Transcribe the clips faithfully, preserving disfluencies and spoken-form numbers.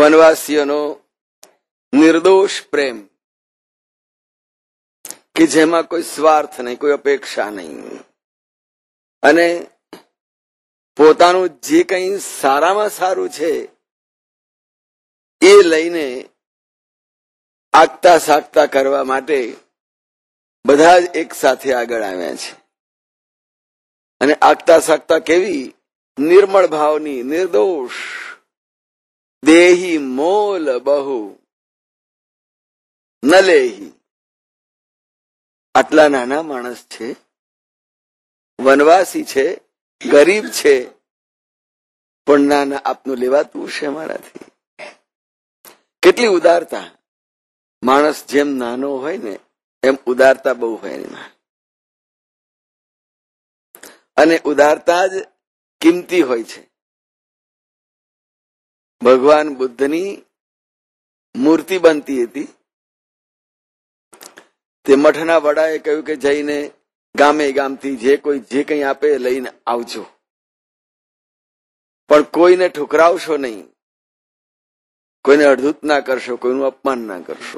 વનવાસીઓનો નિર્દોષ પ્રેમ કે જેમાં કોઈ સ્વાર્થ નહીં, કોઈ અપેક્ષા નહીં, અને પોતાનું જે કંઈ સારામાં સારું છે એ લઈને આગતા સાગતા કરવા માટે બધા જ એક સાથે આગળ આવ્યા છે. અને આગતા સાગતા કેવી? નિર્મળ ભાવની, નિર્દોષ. દેહી મોલ બહુ ન લેહી. આટલા નાના માણસ છે, વનવાસી છે, ગરીબ છે, પણ નાના આપનું લેવાતું છે મારાથી. કેટલી ઉદારતા! માણસ જેમ નાનો હોય ને એમ ઉદારતા બહુ હોય એમાં. અને ઉદારતા જ કિંમતી હોય છે. ભગવાન બુદ્ધની મૂર્તિ બનતી હતી. તે મઠના વડાએ કહ્યું કે જઈને ગામે ગામથી જે કોઈ જે કંઈ આપે લઈને આવજો, પણ કોઈને ઠુકરાવશો નહીં, કોઈને અડધૂત ના કરશો, કોઈનું અપમાન ના કરશો.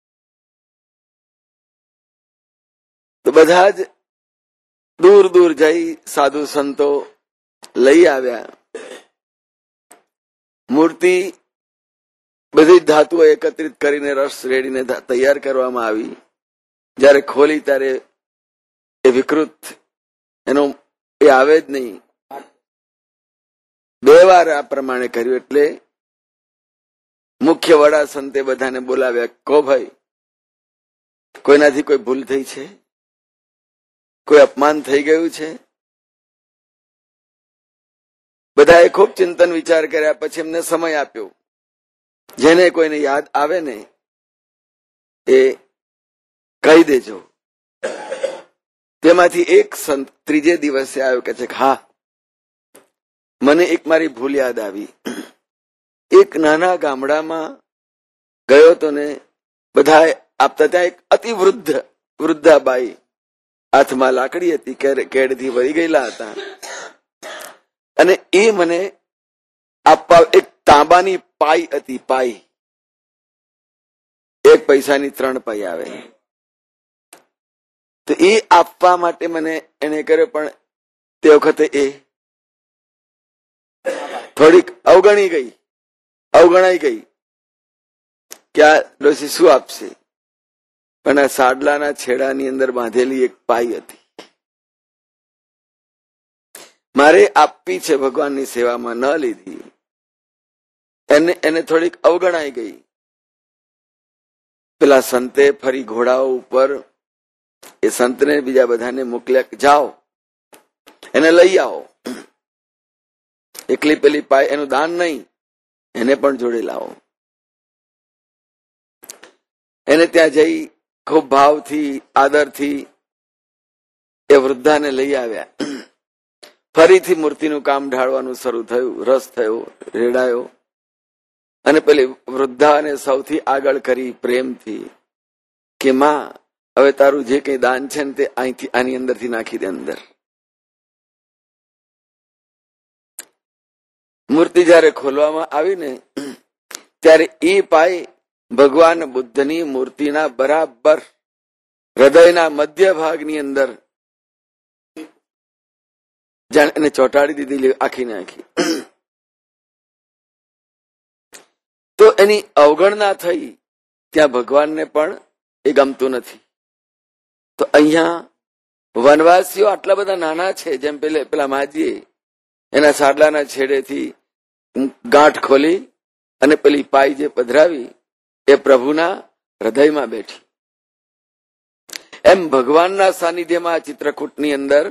તો બધા જ દૂર દૂર જઈ સાધુ સંતો લઈ આવ્યા. મૂર્તિ બધી ધાતુઓ એકત્રિત કરીને રસ રેડીને તૈયાર કરવામાં આવી. જયારે ખોલી ત્યારે એ વિકૃત, એનો એ આવે જ નહીં. બે વાર આ પ્રમાણે કર્યું એટલે મુખ્ય વડા સંતે બધાને બોલાવ્યા. કહો ભાઈ, કોઈનાથી કોઈ ભૂલ થઈ છે? કોઈ અપમાન થઈ ગયું છે? બધાએ ખૂબ ચિંતન વિચાર કર્યા પછી એમને સમય આપ્યો. જેને કોઈને યાદ આવે ને એ કહી દેજો. તેમાંથી એક સંત ત્રીજે દિવસે આવ્યો કે છે હા, મને એક મારી ભૂલ યાદ આવી. એક નાના ગામડામાં ગયો તો ને બધા આપતા, ત્યાં એક અતિ વૃદ્ધ વૃદ્ધાબાઈ, હાથમાં લાકડી હતી, કેડથી વળી ગયેલા હતા, અને એ મને આપવા એક તાંબાની પાઈ હતી. પાઈ એક પૈસાની ત્રણ પાઈ આવે, તો એ આપવા માટે મને એને કર્યો. પણ તે વખતે એ થોડીક અવગણી ગઈ, અવગણાઈ ગઈ કે આ ડોશી શું આપશે. પણ આ સાડલાના છેડાની અંદર બાંધેલી એક પાઈ હતી, મારે આપવી છે, ભગવાનની સેવામાં ન લીધી. એને એને થોડીક અવગણાઈ ગઈ. પેલા સંતે ફરી ઘોડાઓ ઉપર એ સંતને બીજા બધાને મોકલ્યા, જાઓ એને લઈ આવો. એકલી પેલી પાય એનું દાન નહીં, એને પણ જોડે લાવો. એને ત્યાં જઈ ખૂબ ભાવથી, આદરથી એ વૃદ્ધાને લઈ આવ્યા. ફરીથી મૂર્તિનું કામ ઢાળવાનું શરૂ થયું. રસ થયો, રેડાયો, અને પેલી વૃદ્ધાને સૌથી આગળ કરી પ્રેમથી કે માં, હવે તારું જે કઈ દાન છે ને તે અહીંથી આની અંદરથી નાખી દે અંદર. મૂર્તિ જયારે ખોલવામાં આવી ને ત્યારે એ પાય ભગવાન બુદ્ધની મૂર્તિના બરાબર હૃદયના મધ્ય ભાગની અંદર જાણે એને ચોંટાડી દીધી, આખી આખી. તો એની અવગણના થઈ. ત્યાં ભગવાનને પણ એ ગમતું નથી. તો અહીંયા વનવાસીઓ આટલા બધા નાના છે, જેમ પેલે પેલા માજીએ એના સાડલાના છેડેથી ગાંઠ ખોલી અને પેલી પાઈ જે પધરાવી એ પ્રભુના હૃદયમાં બેઠી. એમ ભગવાનના સાનિધ્યમાં આ ચિત્રકૂટની અંદર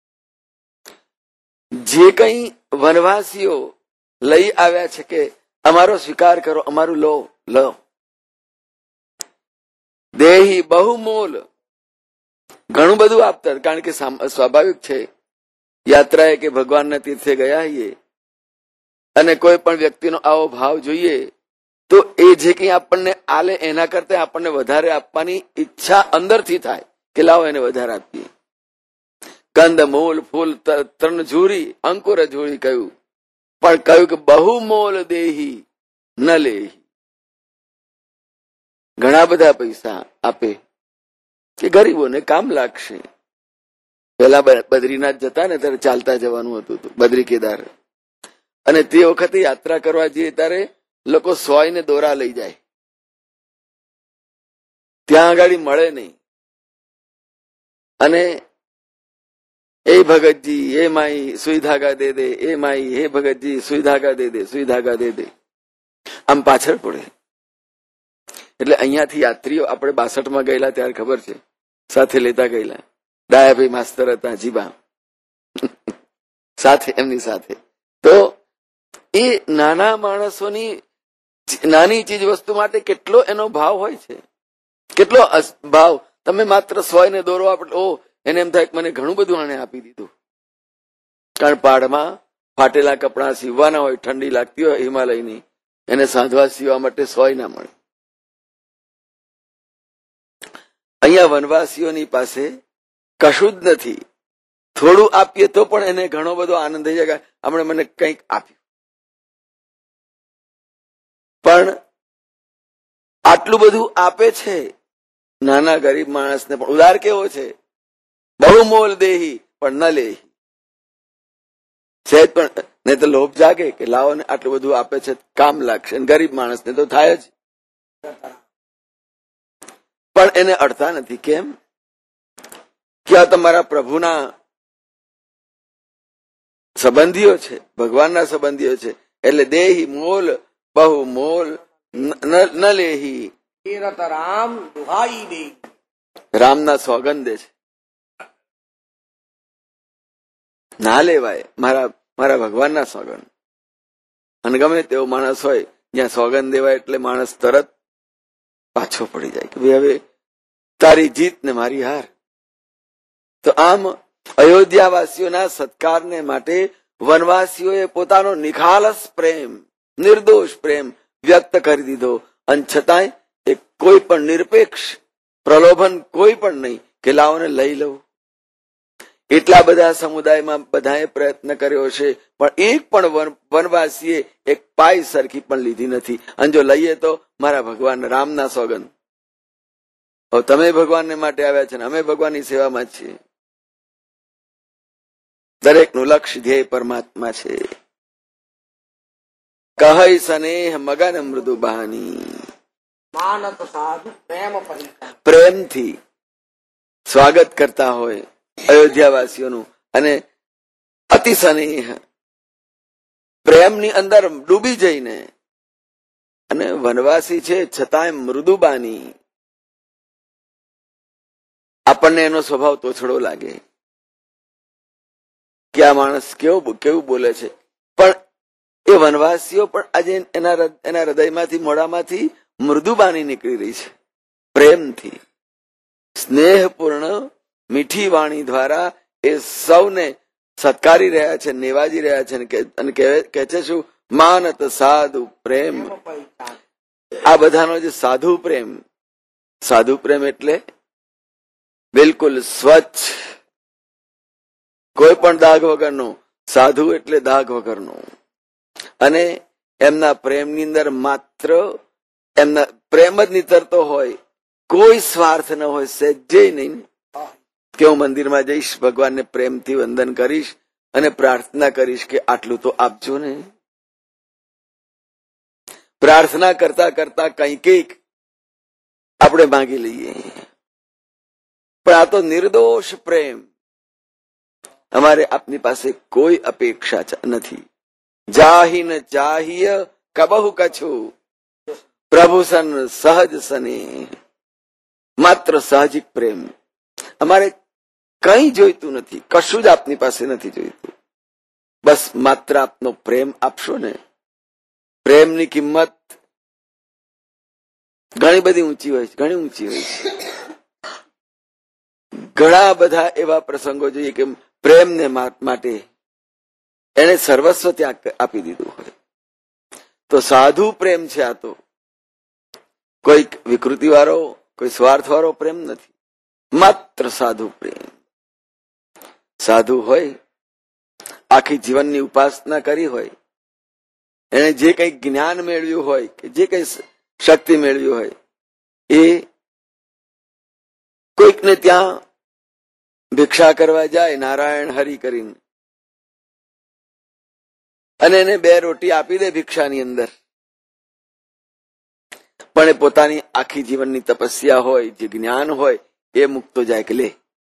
જે કંઈ વનવાસીઓ લઈ આવ્યા છે કે અમારો સ્વીકાર કરો, અમારું લો લો. દેહી બહુમોલ, ઘણું બધું આપતા. કારણ કે સ્વાભાવિક છે, યાત્રાએ કે ભગવાનના તીર્થે ગયા છીએ અને કોઈ પણ વ્યક્તિનો આવો ભાવ જોઈએ તો એ જે કંઈ આપણને આલે એના કરતા આપણને વધારે આપવાની ઈચ્છા અંદરથી થાય કે લાવો એને વધારે આપીએ. કંદ મૂળ ફૂલ તૃણ ઝૂરી અંકુર ઝૂરી કહ્યું, પણ કહ્યું કે બહુમોલ દેહી, ન લે. ઘણા બધા પૈસા આપે કે ગરીબોને કામ લાગશે. પેલા બદ્રીનાથ જતા ને ત્યારે ચાલતા જવાનું હતું બદ્રી કેદાર, અને તે વખતે યાત્રા કરવા જઈએ ત્યારે લોકો સોય ને દોરા લઈ જાય, ત્યાં આગળ મળે નહીં. અને એ ભગતજી એ માઈ સુઈ ધાગા દે દે, એ માઈ હે ભગતજી સુઈ ધાગા દે દે, સુઈ ધાગા દે દે, આમ પાછળ પડે. એટલે અહીંયાથી યાત્રીઓ આપણે બાસઠ માં ગયેલા ત્યારે ખબર છે, સાથે લેતા ગયેલા ડાયાભાઈ માસ્તર હતા જીબા સાથે, એમની સાથે. તો એ નાના માણસોની નાની ચીજ વસ્તુ માટે કેટલો એનો ભાવ હોય છે, કેટલો ભાવ. તમે માત્ર સોય ને દોરો આપણે ઓ એને એમ થાય મને ઘણું બધું આને આપી દીધું. કારણ પાડમાં ફાટેલા કપડા સીવવાના હોય, ઠંડી લાગતી હોય હિમાલયની, એને સાંધવા સીવવા માટે સોય ના મળે. અહીંયા વનવાસીઓની પાસે કશું જ નથી. થોડું આપીએ તો પણ એને ઘણો બધો આનંદ થઈ જાય, હમણાં મને કંઈક આપ્યું. પણ આટલું બધું આપે છે નાના ગરીબ માણસને પણ. ઉદાર કેવો છે, બહુ મોલ દેહી પણ ન લેહી. સહેજ પણ નહીં તો લોભ જાગે કે લાવો ને આટલું બધું આપે છે કામ લાગશે, ગરીબ માણસને તો થાય જ. પણ એને અડતા નથી. કેમ કે આ તમારા પ્રભુના સંબંધીઓ છે, ભગવાનના સંબંધીઓ છે, એટલે દેહી મોલ બહુ મોલ ન લેહી. રામ દુહાઈ દે, રામના સોગંદે છે, ના લેવાય. મારા મારા ભગવાનના સોગંદ. અને ગમે તેવો માણસ હોય, જ્યાં સોગંદ દેવાય એટલે માણસ તરત પાછો પડી જાય કે ભાઈ હવે તારી જીત ને મારી હાર. તો આમ અયોધ્યાવાસીઓના સત્કારને માટે વનવાસીઓએ પોતાનો નિખાલસ પ્રેમ, નિર્દોષ પ્રેમ વ્યક્ત કરી દીધો. અને છતાંય એ કોઈ પણ નિરપેક્ષ પ્રલોભન કોઈ પણ નહીં કે લાવોને લઈ લઉં. એટલા બધા સમુદાયમાં બધાએ પ્રયત્ન કર્યો છે, પણ એક પણ વનવાસીએ એક પાય સરખી પણ લીધી નથી. અને જો લઈએ તો મારા ભગવાન રામના સોગંદ. હવે તમે ભગવાનને માટે આવ્યા છે ને અમે ભગવાનની સેવામાં છીએ. દરેકનું લક્ષ્ય ધ્યેય પરમાત્મા છે. કહી સ્નેહ મગન મૃદુ બહાની. માનત સાધુ પ્રેમ પરિતા, પ્રેમથી સ્વાગત કરતા હોય અયોધ્યાવાસીઓનું. અને અતિ સ્નેહ પ્રેમની અંદર ડૂબી જઈને. અને વનવાસી છે છતાંય મૃદુબાની. આપણને એનો સ્વભાવ તોછડો લાગે કે આ માણસ કેવો કેવું બોલે છે, પણ એ વનવાસીઓ પણ આજે એના એના હૃદયમાંથી મોઢામાંથી મૃદુબાની નીકળી રહી છે. પ્રેમથી સ્નેહપૂર્ણ મીઠી વાણી દ્વારા એ સૌને સત્કારી રહ્યા છે, નેવાજી રહ્યા છે. અને કહે છે શું? માનત સાધુ પ્રેમ. આ બધાનો જે સાધુ પ્રેમ, સાધુ પ્રેમ એટલે બિલકુલ સ્વચ્છ, કોઈ પણ દાગ વગરનો. સાધુ એટલે દાગ વગરનો. અને એમના પ્રેમની અંદર માત્ર એમના પ્રેમ જ નીતરતો હોય, કોઈ સ્વાર્થ ન હોય, સહેજે નહીં. કે હું મંદિરમાં જઈશ, ભગવાનને પ્રેમથી વંદન કરીશ અને પ્રાર્થના કરીશ કે આટલું તો આપજો ને. પ્રાર્થના કરતા કરતા કંઈક કંઈક આપણે માંગી લઈએ. પણ આ તો નિર્દોષ પ્રેમ. અમારે આપની પાસે કોઈ અપેક્ષા નથી. જાહિન ચાહિય કબહુ કછું, પ્રભુ સન સહજ સને. માત્ર સાહજિક પ્રેમ. અમારે કંઈ જોઈતું નથી, કશું જ આપની પાસે નથી જોઈતું. બસ માત્ર આપનો પ્રેમ આપશો ને. પ્રેમની કિંમત ઘણી બધી ઊંચી હોય છે, ઘણી ઊંચી હોય છે. ઘણા બધા એવા પ્રસંગો જોઈએ કે પ્રેમને માટે એને સર્વસ્વ ત્યાગ આપી દીધું હોય. તો સાધુ પ્રેમ છે આ. તો કોઈ વિકૃતિ વાળો, કોઈ સ્વાર્થ વાળો પ્રેમ નથી, માત્ર સાધુ પ્રેમ. સાધુ હોય, આખી જીવનની ઉપાસના કરી હોય, એને જે કઈ જ્ઞાન મેળવ્યું હોય કે જે કઈ શક્તિ મેળવી હોય એ કોઈકને ત્યાં ભિક્ષા કરવા જાય નારાયણ હરિ કરીને, અને એને બે રોટી આપી દે ભિક્ષાની અંદર, પણ એ પોતાની આખી જીવનની તપસ્યા હોય, જે જ્ઞાન હોય એ મૂકતો જાય કે લે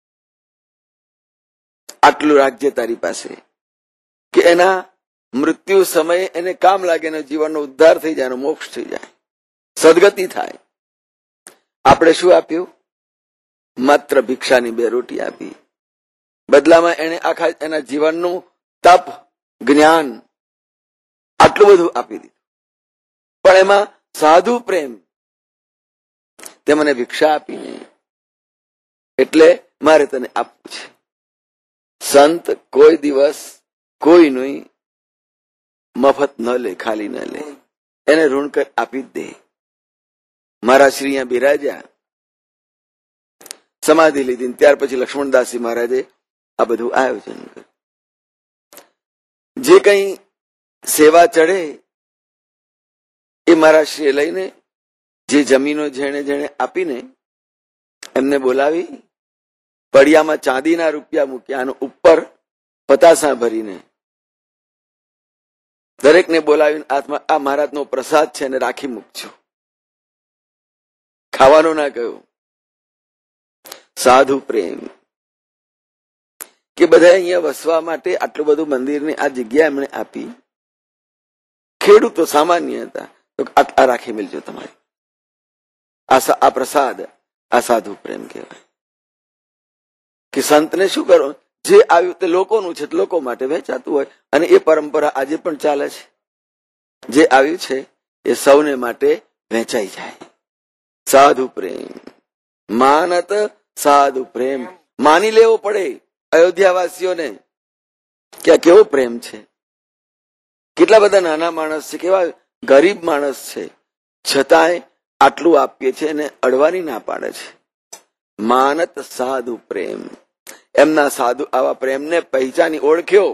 આટલું રાખજે તારી પાસે, કે એના મૃત્યુ સમયે એને કામ લાગે, એનો જીવનનો ઉદ્ધાર થઈ જાય, એનો મોક્ષ થઈ જાય, સદગતિ થાય. આપણે શું આપ્યું? માત્ર ભિક્ષાની બે રોટી આપી. બદલામાં એને આખા એના જીવનનું તપ, જ્ઞાન આટલું બધું આપી દીધું. પણ એમાં સાધુ પ્રેમ, તે મને ભિક્ષા આપી નહીં એટલે મારે તને આપવું છે. સંત કોઈ દિવસ કોઈનું મફત ન લે, ખાલી ન લે, એને ઋણ કર આપી જ દે. મારા શ્રી અહીંયા બિરાજ્યા, સમાધિ લીધી, ત્યાર પછી લક્ષ્મણદાસજી મહારાજે આ બધું આયોજન કર્યું. જે કઈ સેવા ચડે એ મારા શ્રી લઈને, જે જમીનો જેણે જેણે આપીને એમને બોલાવી, પડિયામાં ચાંદીના રૂપિયા મૂક્યા અને ઉપર પતાસા ભરીને દરેકને બોલાવીને હાથમાં આ મહારાજનો પ્રસાદ છે અને રાખી મૂકજો, ખાવાનું ના કહ્યું. સાધુ પ્રેમ કે બધા અહીંયા વસવા માટે આટલું બધું મંદિરની આ જગ્યા એમણે આપી. ખેડૂતો સામાન્ય હતા તો આ રાખી મેળજો તમારી, આ પ્રસાદ, આ સાધુ પ્રેમ કહેવાય. કે સંતને શું કરો, જે આવ્યું તે લોકોનું છે, લોકો માટે વહેંચાતું હોય, અને એ પરંપરા આજે પણ ચાલે છે. જે આવ્યું છે એ સૌને માટે વહેંચાઈ જાય. સાધુ પ્રેમ, માનત સાધુ પ્રેમ, માની લેવો પડે અયોધ્યાવાસીઓને કે આ કેવો પ્રેમ છે. કેટલા બધા નાના માણસ છે, કેવા ગરીબ માણસ છે, છતાંય આટલું આપીએ છે અને અડવાની ના પાડે છે. માનત સાધુ પ્રેમ, એમના સાધુ આવા પ્રેમને પહેચાની ઓળખ્યો.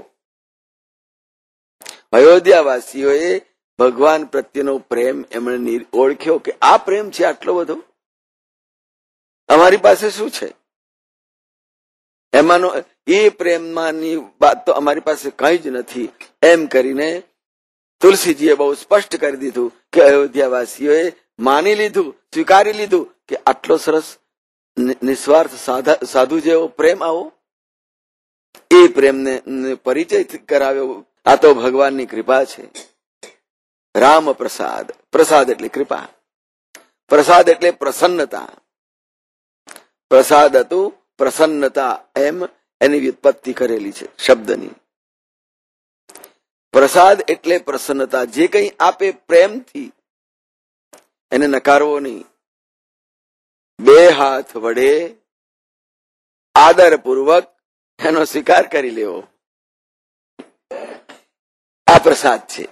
અયોધ્યાવાસીઓએ ભગવાન પ્રત્યેનો પ્રેમ એમણે ઓળખ્યો કે આ પ્રેમ છે આટલો બધો, અમારી પાસે શું છે? એમાંનો એ પ્રેમમાંની વાત તો અમારી પાસે કઈ જ નથી. એમ કરીને તુલસીજીએ બહુ સ્પષ્ટ કરી દીધું કે અયોધ્યાવાસીઓએ માની લીધું, સ્વીકારી લીધું કે આટલો સરસ નિસ્વાર્થ સાધુ જેવો પ્રેમ આવો, એ પ્રેમને પરિચય કરાવ્યો. આ તો ભગવાનની કૃપા છે. રામ પ્રસાદ, પ્રસાદ એટલે કૃપા, પ્રસાદ એટલે પ્રસન્નતા. પ્રસાદ હતું પ્રસન્નતા, એમ એની વ્યુત્પત્તિ કરેલી છે શબ્દની. પ્રસાદ એટલે પ્રસન્નતા, જે કંઈ આપે પ્રેમથી એને નકારવો નહીં. બે હાથ વડે આદરપૂર્વક એનો સ્વીકાર કરી લેવો, આ પ્રસાદ છે.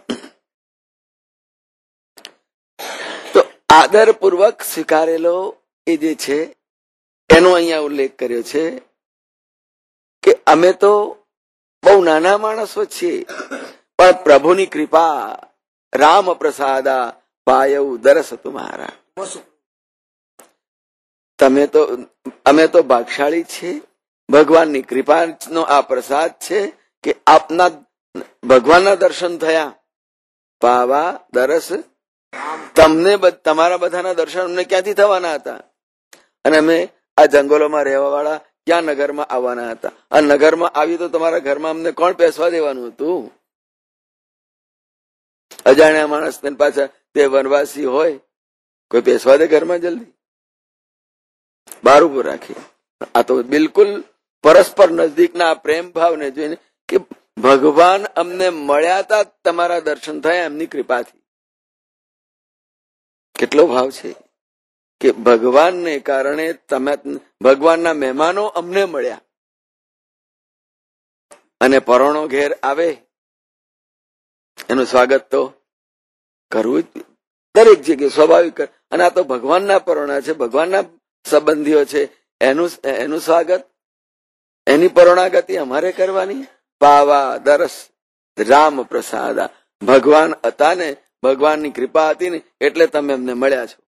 તો આદરપૂર્વક સ્વીકારેલો એ જે છે એનો અહીંયા ઉલ્લેખ કર્યો છે કે અમે તો બહુ નાના માણસો છીએ, પણ પ્રભુની કૃપા, રામ પ્રસાદા પાયઉ દરસ તુમ્હારા. તમે તો અમે તો ભાગશાળી છીએ, ભગવાનની કૃપાનો આ પ્રસાદ છે કે આપના ભગવાનના દર્શન થયા. પાવા દરસ, તમને તમારા બધાના દર્શન અમને ક્યાંથી થવાના હતા? અને અમે આ જંગલોમાં રહેવા વાળા ક્યાં નગરમાં આવવાના હતા? આ નગરમાં આવી તો તમારા ઘરમાં અમને કોણ બેસવા દેવાનું હતું? અજાણ્યા માણસ પાછા તે વનવાસી હોય, કોઈ બેસવા દે ઘરમાં? જલ્દી બાર ઉભું રાખી. આ તો બિલકુલ પરસ્પર નજદીકના પ્રેમ ભાવને જોઈને કે ભગવાન અમને મળ્યા હતા, તમારા દર્શન થયા એમની કૃપાથી. કેટલો ભાવ છે કે ભગવાનને કારણે તમે, ભગવાનના મહેમાનો અમને મળ્યા. અને પરોણો ઘેર આવે એનું સ્વાગત તો કરવું જ દરેક જગ્યાએ સ્વાભાવિક. અને આ તો ભગવાનના પરોણા છે, ભગવાનના સંબંધીઓ છે, એનું એનું સ્વાગત, એની પરોણાગતિ અમારે કરવાની. પાવા દરસ રામ પ્રસાદા, ભગવાન હતા ને, ભગવાનની કૃપા હતી ને એટલે તમે અમને મળ્યા છો.